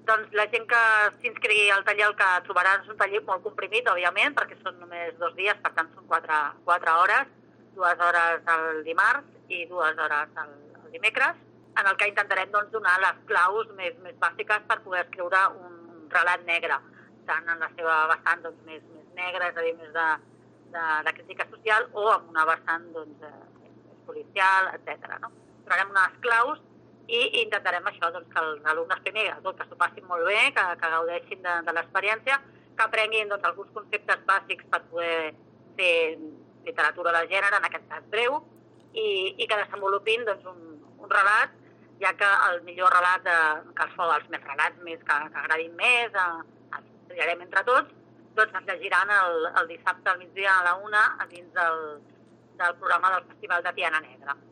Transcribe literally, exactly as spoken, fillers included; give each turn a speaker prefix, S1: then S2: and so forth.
S1: Doncs la gent que s'inscrigui al taller el que trobarà és un taller molt comprimit, òbviament, perquè són només dos dies, per tant són quatre, quatre hores, dues hores el dimarts i dues hores el, el dimecres, en el que intentarem doncs, donar les claus més, més bàsiques per poder escriure un, un relat negre, tant en la seva vessant doncs, més, més negra, és a dir, més de, de, de crítica social, o amb una vessant doncs, més, més policial, etcètera. No? Trobarem unes claus i intentarem això, doncs, que els alumnes primer tot que s'ho passin molt bé, que, que gaudeixin de, de l'experiència, que aprenguin doncs, alguns conceptes bàsics per poder fer literatura de gènere, en aquest cas breu, i, i que desenvolupin doncs, un, un relat, ja que el millor relat, de, que els, els més relats més que, que agradin més, eh, els triarem entre tots, doncs es llegiran el, el dissabte al migdia a la una a dins del, del programa del Festival de Tiana Negra.